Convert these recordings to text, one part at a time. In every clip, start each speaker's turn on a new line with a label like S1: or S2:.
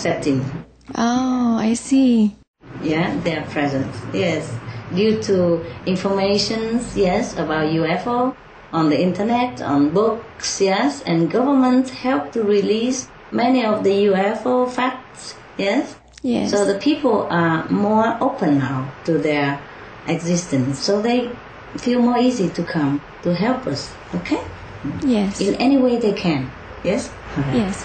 S1: accepting.
S2: Oh, I see.
S1: Yeah, they are present. Yes, due to informations, yes, about UFO on the internet, on books, yes, and government help to release many of the UFO facts, yes.
S2: Yes.
S1: So the people are more open now to their existence, so they feel more easy to come to help us. Okay.
S2: Yes.
S1: In any way they can. Yes.
S2: Yes.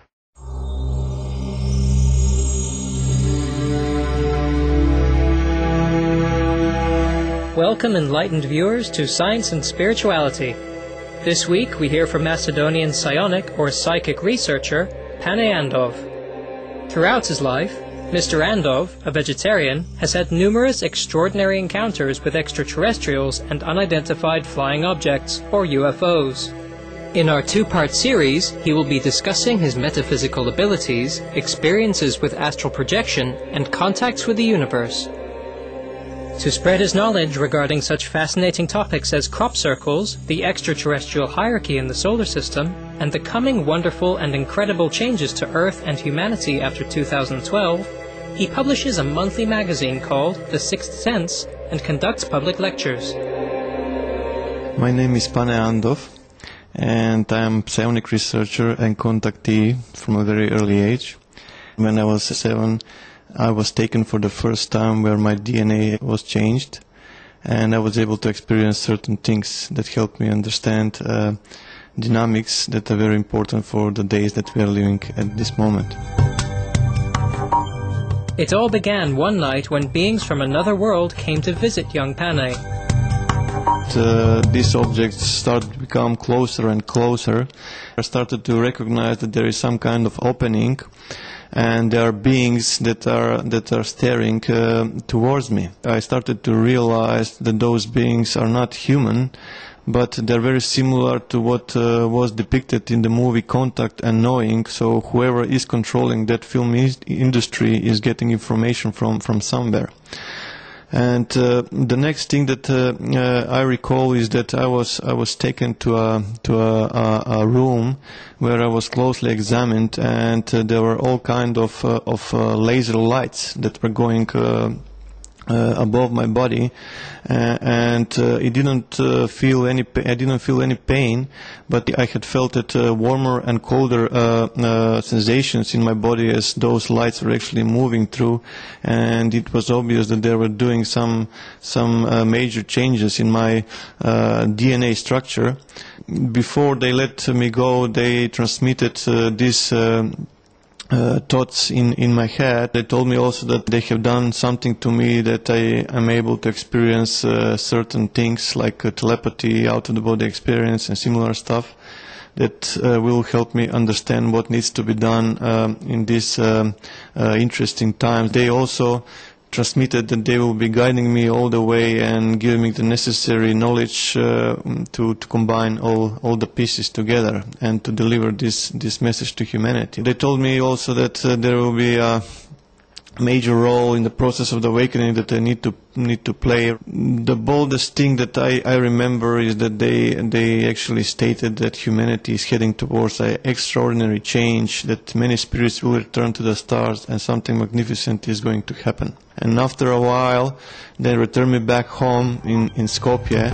S3: Welcome, enlightened viewers, to Science and Spirituality. This week we hear from Macedonian psionic or psychic researcher Pane Andov. Throughout his life, Mr. Andov, a vegetarian, has had numerous extraordinary encounters with extraterrestrials and unidentified flying objects, or UFOs. In our two-part series, he will be discussing his metaphysical abilities, experiences with astral projection, and contacts with the universe. To spread his knowledge regarding such fascinating topics as crop circles, the extraterrestrial hierarchy in the solar system, and the coming wonderful and incredible changes to Earth and humanity after 2012, he publishes a monthly magazine called The Sixth Sense and conducts public lectures.
S4: My name is Pane Andov, and I am a psionic researcher and contactee from a very early age. When I was 7, I was taken for the first time where my DNA was changed, and I was able to experience certain things that helped me understand dynamics that are very important for the days that we are living at this moment.
S3: It all began one night when beings from another world came to visit young Pane.
S4: These objects started to become closer and closer. I started to recognize that there is some kind of opening, and there are beings that are staring towards me. I started to realize that those beings are not human, but they're very similar to what was depicted in the movie Contact and Knowing. So whoever is controlling that film industry is getting information from somewhere. And the next thing that I recall is that I was taken to a room where I was closely examined, and there were all kind of laser lights that were going above my body, and it didn't feel any. I didn't feel any pain, but I had felt it warmer and colder sensations in my body as those lights were actually moving through, and it was obvious that they were doing some major changes in my DNA structure. Before they let me go, they transmitted this. Thoughts in my head. They told me also that they have done something to me that I am able to experience certain things like telepathy, out-of-the-body experience and similar stuff that will help me understand what needs to be done in these interesting times. They also transmitted that they will be guiding me all the way and giving me the necessary knowledge to combine all the pieces together and to deliver this message to humanity. They told me also that there will be a major role in the process of the awakening that I need to play. The boldest thing that I remember is that they actually stated that humanity is heading towards an extraordinary change, that many spirits will return to the stars and something magnificent is going to happen. And after a while, they returned me back home in Skopje.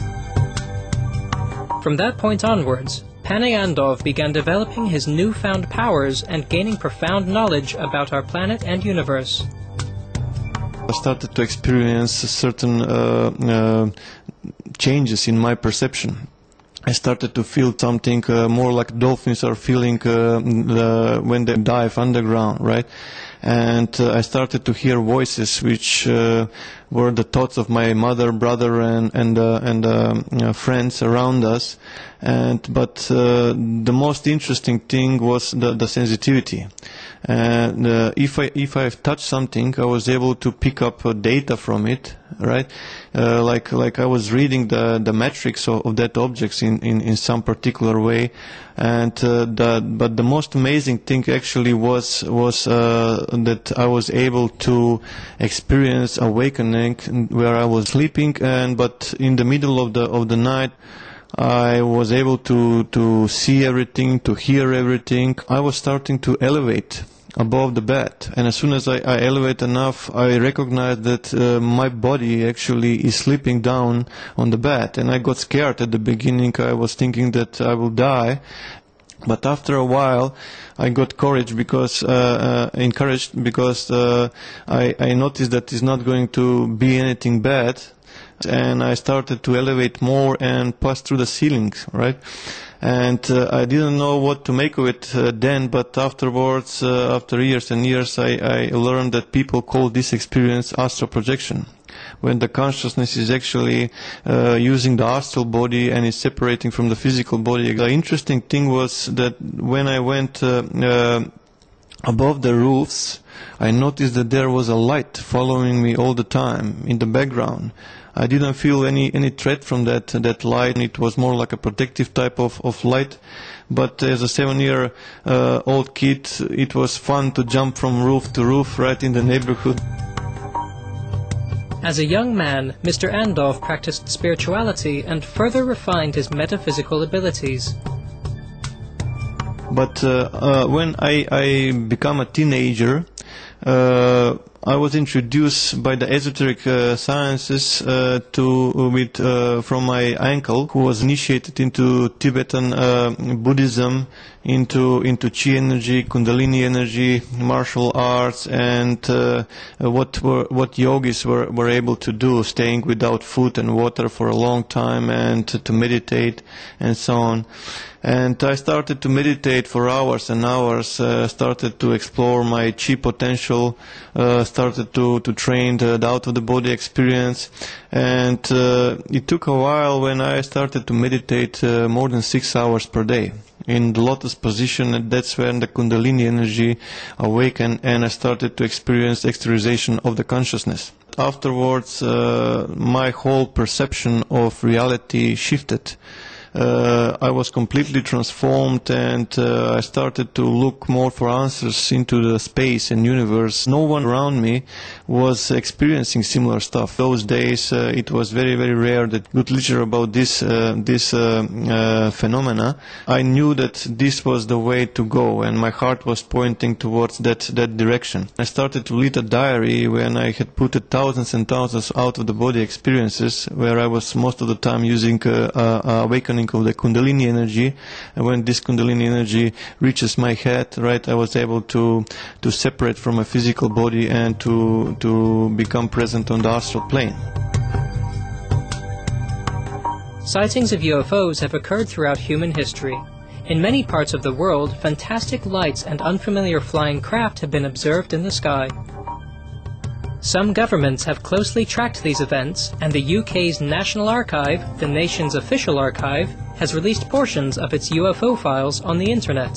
S3: From that point onwards, Pane Andov began developing his newfound powers and gaining profound knowledge about our planet and universe.
S4: I started to experience certain changes in my perception. I started to feel something more like dolphins are feeling when they dive underground, right? And I started to hear voices which were the thoughts of my mother, brother, and friends around us. But the most interesting thing was the sensitivity. And if I touched something, I was able to pick up data from it, right? Like I was reading the metrics of that objects in some particular way. And but the most amazing thing actually was that I was able to experience awakening where I was sleeping, but in the middle of the night I was able to see everything, to hear everything. I was starting to elevate above the bed. And as soon as I elevate enough, I recognize that my body actually is slipping down on the bed. And I got scared at the beginning. I was thinking that I will die. But after a while, I got encouraged because I noticed that it's not going to be anything bad. And I started to elevate more and pass through the ceilings, right? And I didn't know what to make of it then, but afterwards, after years and years, I learned that people call this experience astral projection, when the consciousness is actually using the astral body and is separating from the physical body. The interesting thing was that when I went above the roofs, I noticed that there was a light following me all the time in the background. I didn't feel any threat from that light. It was more like a protective type of light. But as a 7-year-old kid, it was fun to jump from roof to roof right in the neighborhood.
S3: As a young man, Mr. Andov practiced spirituality and further refined his metaphysical abilities.
S4: But when I became a teenager, I was introduced by the esoteric sciences from my uncle, who was initiated into Tibetan Buddhism, into Chi energy, Kundalini energy, martial arts, and what yogis were able to do, staying without food and water for a long time, and to meditate and so on. And I started to meditate for hours and hours, started to explore my chi potential, started to train the out-of-the-body experience. And it took a while when I started to meditate more than 6 hours per day in the lotus position, and that's when the Kundalini energy awakened and I started to experience exteriorization of the consciousness. Afterwards, my whole perception of reality shifted. I was completely transformed, and I started to look more for answers into the space and universe. No one around me was experiencing similar stuff. Those days it was very, very rare that good literature about this phenomena. I knew that this was the way to go, and my heart was pointing towards that direction. I started to lead a diary when I had put thousands and thousands out of the body experiences, where I was most of the time using awakening of the Kundalini energy, and when this Kundalini energy reaches my head, right, I was able to separate from my physical body and to become present on the astral plane.
S3: Sightings of UFOs have occurred throughout human history. In many parts of the world, fantastic lights and unfamiliar flying craft have been observed in the sky. Some governments have closely tracked these events, and the UK's National Archive, the nation's official archive, has released portions of its UFO files on the internet.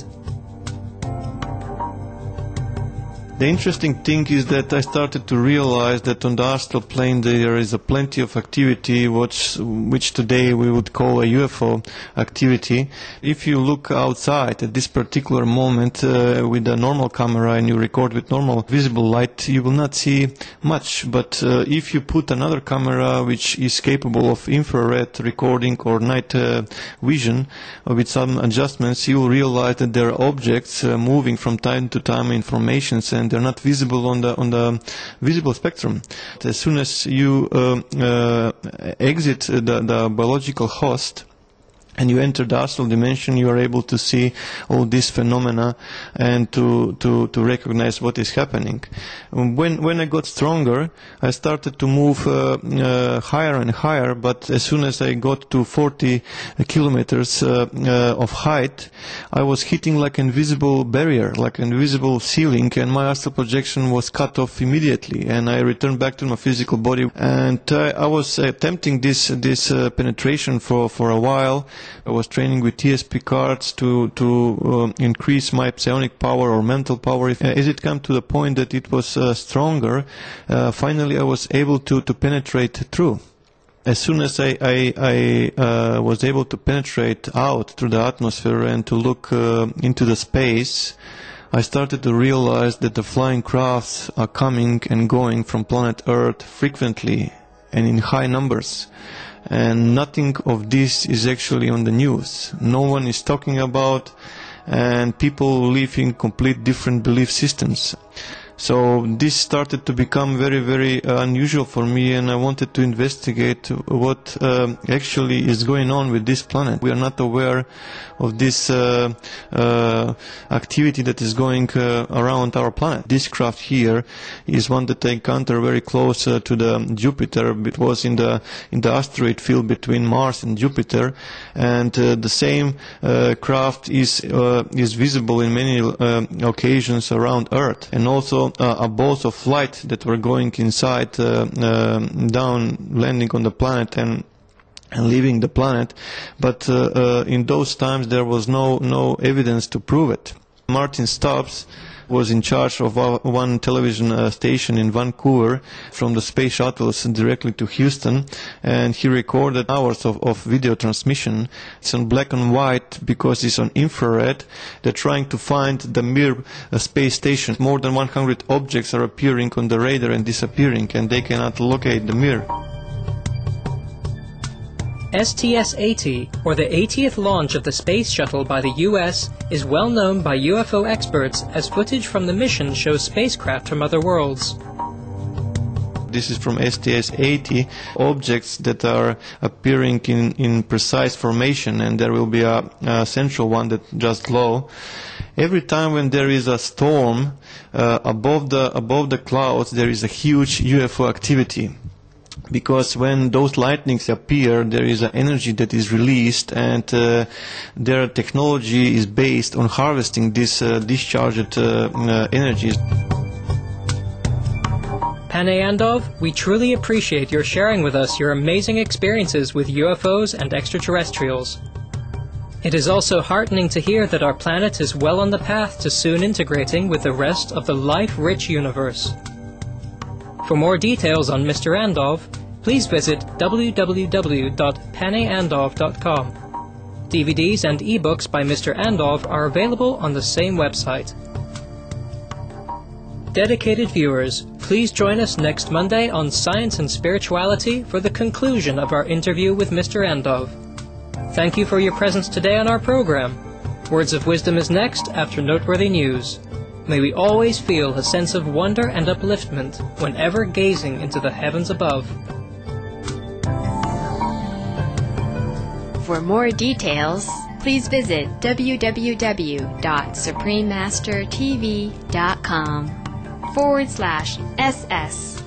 S4: The interesting thing is that I started to realize that on the astral plane there is a plenty of activity which today we would call a UFO activity. If you look outside at this particular moment with a normal camera and you record with normal visible light, you will not see much. But if you put another camera which is capable of infrared recording or night vision with some adjustments, you will realize that there are objects moving from time to time, informations, and they're not visible on the visible spectrum. As soon as you exit the biological host and you enter the astral dimension, you are able to see all these phenomena and to recognize what is happening. When I got stronger, I started to move higher and higher, but as soon as I got to 40 kilometers of height, I was hitting like an invisible barrier, like an invisible ceiling, and my astral projection was cut off immediately, and I returned back to my physical body. And I was attempting this penetration for a while. I was training with TSP cards to increase my psionic power or mental power. As it came to the point that it was stronger, finally I was able to penetrate through. As soon as I was able to penetrate out through the atmosphere and to look into the space, I started to realize that the flying crafts are coming and going from planet Earth frequently and in high numbers. And nothing of this is actually on the news. No one is talking about and people live in complete different belief systems. So this started to become very, very unusual for me, and I wanted to investigate what actually is going on with this planet. We are not aware of this activity that is going around our planet. This craft here is one that I encountered very close to the Jupiter. It was in the asteroid field between Mars and Jupiter, and the same craft is visible in many occasions around Earth, and also a balls of light that were going inside, down, landing on the planet and leaving the planet, but in those times there was no evidence to prove it. Martin Stubbs was in charge of one television station in Vancouver from the space shuttles directly to Houston, and he recorded hours of video transmission. It's on black and white because it's on infrared. They're trying to find the Mir space station. More than 100 objects are appearing on the radar and disappearing, and they cannot locate the Mir.
S3: STS-80, or the 80th launch of the space shuttle by the US, is well known by UFO experts as footage from the mission shows spacecraft from other worlds.
S4: This is from STS-80, objects that are appearing in precise formation, and there will be a central one that just low. Every time when there is a storm above the clouds, there is a huge UFO activity. Because when those lightnings appear, there is an energy that is released, and their technology is based on harvesting this discharged energy.
S3: Pane Andov, we truly appreciate your sharing with us your amazing experiences with UFOs and extraterrestrials. It is also heartening to hear that our planet is well on the path to soon integrating with the rest of the life-rich universe. For more details on Mr. Andov, please visit www.paneandov.com. DVDs and ebooks by Mr. Andov are available on the same website. Dedicated viewers, please join us next Monday on Science and Spirituality for the conclusion of our interview with Mr. Andov. Thank you for your presence today on our program. Words of Wisdom is next after Noteworthy News. May we always feel a sense of wonder and upliftment whenever gazing into the heavens above.
S5: For more details, please visit www.suprememastertv.com/SS.